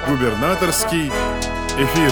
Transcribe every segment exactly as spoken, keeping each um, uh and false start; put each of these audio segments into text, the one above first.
Губернаторский эфир.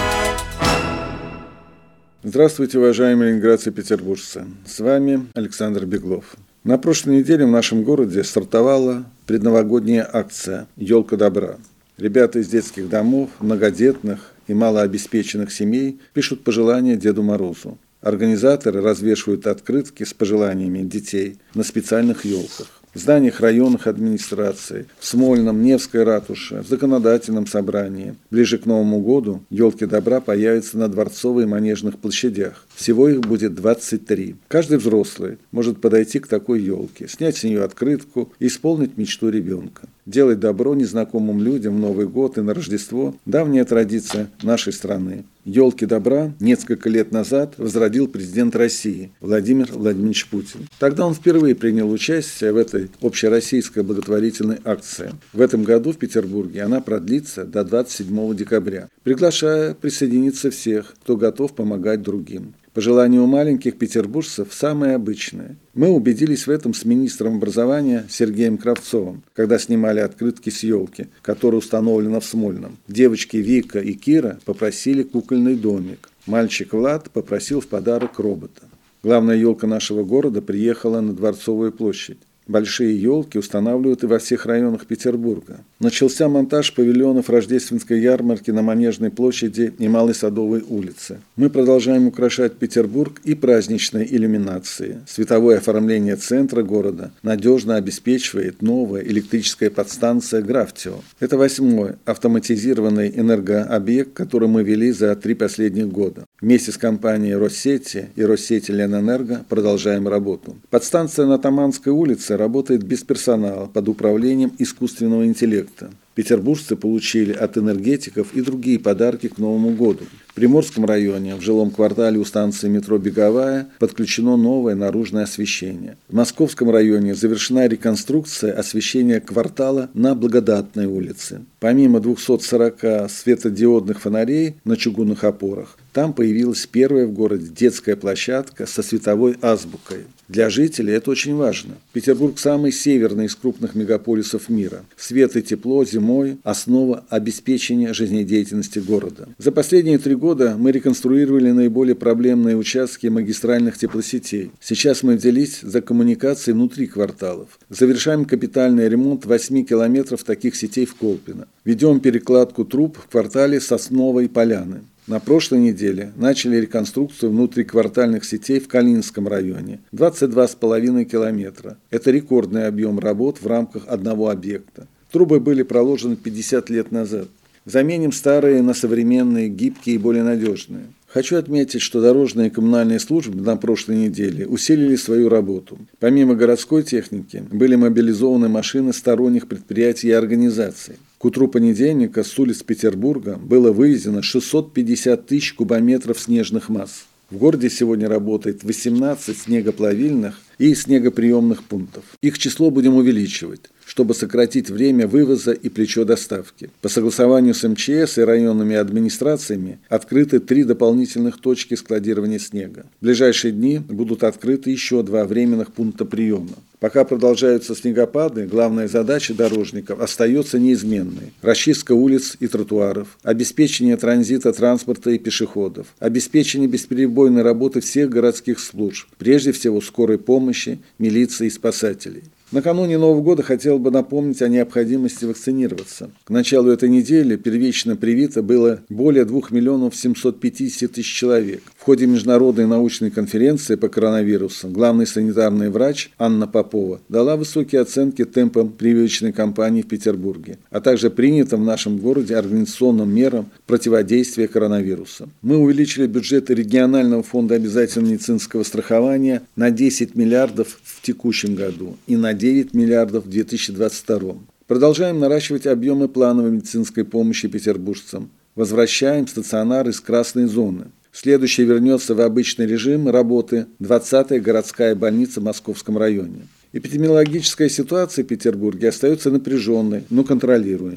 Здравствуйте, уважаемые ленинградцы и петербуржцы. С вами Александр Беглов. На прошлой неделе в нашем городе стартовала предновогодняя акция «Елка добра». Ребята из детских домов, многодетных и малообеспеченных семей пишут пожелания Деду Морозу. Организаторы развешивают открытки с пожеланиями детей на специальных елках. В зданиях районных администраций, в Смольном, Невской ратуше, в законодательном собрании. Ближе к Новому году елки добра появятся на Дворцовой и Манежных площадях. Всего их будет двадцать три. Каждый взрослый может подойти к такой елке, снять с нее открытку и исполнить мечту ребенка. Делать добро незнакомым людям в Новый год и на Рождество – давняя традиция нашей страны. Елки добра несколько лет назад возродил президент России Владимир Владимирович Путин. Тогда он впервые принял участие в этой общероссийской благотворительной акции. В этом году в Петербурге она продлится до двадцать седьмого декабря, приглашая присоединиться всех, кто готов помогать другим. Пожелания у маленьких петербуржцев самые обычные. Мы убедились в этом с министром образования Сергеем Кравцовым, когда снимали открытки с елки, которая установлена в Смольном. Девочки Вика и Кира попросили кукольный домик. Мальчик Влад попросил в подарок робота. Главная елка нашего города приехала на Дворцовую площадь. Большие елки устанавливают и во всех районах Петербурга. Начался монтаж павильонов рождественской ярмарки на Манежной площади и Малой Садовой улице. Мы продолжаем украшать Петербург и праздничной иллюминацией. Световое оформление центра города надежно обеспечивает новая электрическая подстанция «Графтио». Это восьмой автоматизированный энергообъект, который мы вели за три последних года. Вместе с компанией Россети и Россети Ленэнерго продолжаем работу. Подстанция на Таманской улице работает без персонала под управлением искусственного интеллекта. Петербуржцы получили от энергетиков и другие подарки к Новому году. В Приморском районе, в жилом квартале у станции метро «Беговая» подключено новое наружное освещение. В Московском районе завершена реконструкция освещения квартала на Благодатной улице. Помимо двухсот сорока светодиодных фонарей на чугунных опорах, там появилась первая в городе детская площадка со световой азбукой. Для жителей это очень важно. Петербург – самый северный из крупных мегаполисов мира. Свет и тепло зимой – основа обеспечения жизнедеятельности города. За последние три года мы реконструировали наиболее проблемные участки магистральных теплосетей. Сейчас мы взялись за коммуникации внутри кварталов. Завершаем капитальный ремонт восьми километров таких сетей в Колпино. Ведем перекладку труб в квартале Сосновой Поляны. На прошлой неделе начали реконструкцию внутриквартальных сетей в Калининском районе – двадцать два с половиной километра. Это рекордный объем работ в рамках одного объекта. Трубы были проложены пятьдесят лет назад. Заменим старые на современные, гибкие и более надежные. Хочу отметить, что дорожные и коммунальные службы на прошлой неделе усилили свою работу. Помимо городской техники, были мобилизованы машины сторонних предприятий и организаций. К утру понедельника с улиц Петербурга было вывезено шестьсот пятьдесят тысяч кубометров снежных масс. В городе сегодня работает восемнадцать снегоплавильных и снегоприемных пунктов. Их число будем увеличивать, чтобы сократить время вывоза и плечо доставки. По согласованию с эм че эс и районными администрациями открыты три дополнительных точки складирования снега. В ближайшие дни будут открыты еще два временных пункта приема. Пока продолжаются снегопады, главная задача дорожников остается неизменной. Расчистка улиц и тротуаров, обеспечение транзита транспорта и пешеходов, обеспечение бесперебойной работы всех городских служб, прежде всего скорой помощи, милиции и спасателей. Накануне Нового года хотел бы напомнить о необходимости вакцинироваться. К началу этой недели первично привито было более двух миллионов семьсот пятьдесят тысяч человек. В ходе международной научной конференции по коронавирусу главный санитарный врач Анна Попова дала высокие оценки темпам прививочной кампании в Петербурге, а также принятым в нашем городе организационным мерам противодействия коронавирусу. Мы увеличили бюджеты регионального фонда обязательного медицинского страхования на десять миллиардов в текущем году и на девять миллиардов в две тысячи двадцать втором. Продолжаем наращивать объемы плановой медицинской помощи петербуржцам. Возвращаем стационар из красной зоны. Следующий вернется в обычный режим работы двадцатая городская больница в Московском районе. Эпидемиологическая ситуация в Петербурге остается напряженной, но контролируемой.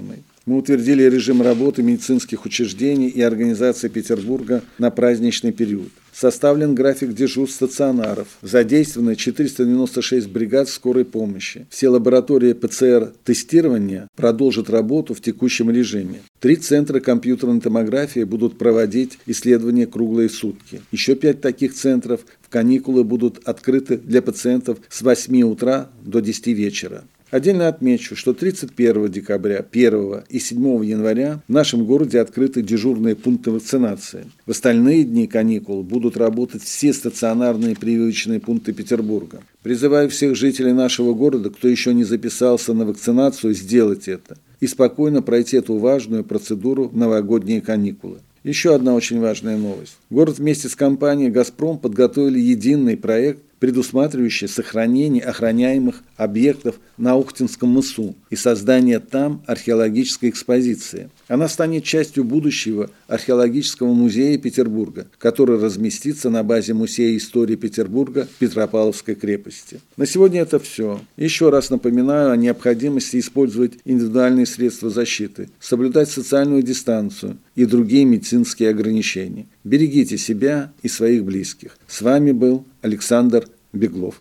Мы утвердили режим работы медицинских учреждений и организаций Петербурга на праздничный период. Составлен график дежурств стационаров. Задействованы четыреста девяносто шесть бригад скорой помощи. Все лаборатории ПЦР-тестирования продолжат работу в текущем режиме. Три центра компьютерной томографии будут проводить исследования круглые сутки. Еще пять таких центров в каникулы будут открыты для пациентов с восьми утра до десяти вечера. Отдельно отмечу, что тридцать первого декабря, первого и седьмого января в нашем городе открыты дежурные пункты вакцинации. В остальные дни каникул будут работать все стационарные прививочные пункты Петербурга. Призываю всех жителей нашего города, кто еще не записался на вакцинацию, сделать это и спокойно пройти эту важную процедуру в новогодние каникулы. Еще одна очень важная новость. Город вместе с компанией «Газпром» подготовили единый проект, предусматривающий сохранение охраняемых объектов на Охтинском мысу и создание там археологической экспозиции. Она станет частью будущего археологического музея Петербурга, который разместится на базе Музея истории Петербурга в Петропавловской крепости. На сегодня это все. Еще раз напоминаю о необходимости использовать индивидуальные средства защиты, соблюдать социальную дистанцию и другие медицинские ограничения. Берегите себя и своих близких. С вами был Александр Беглов.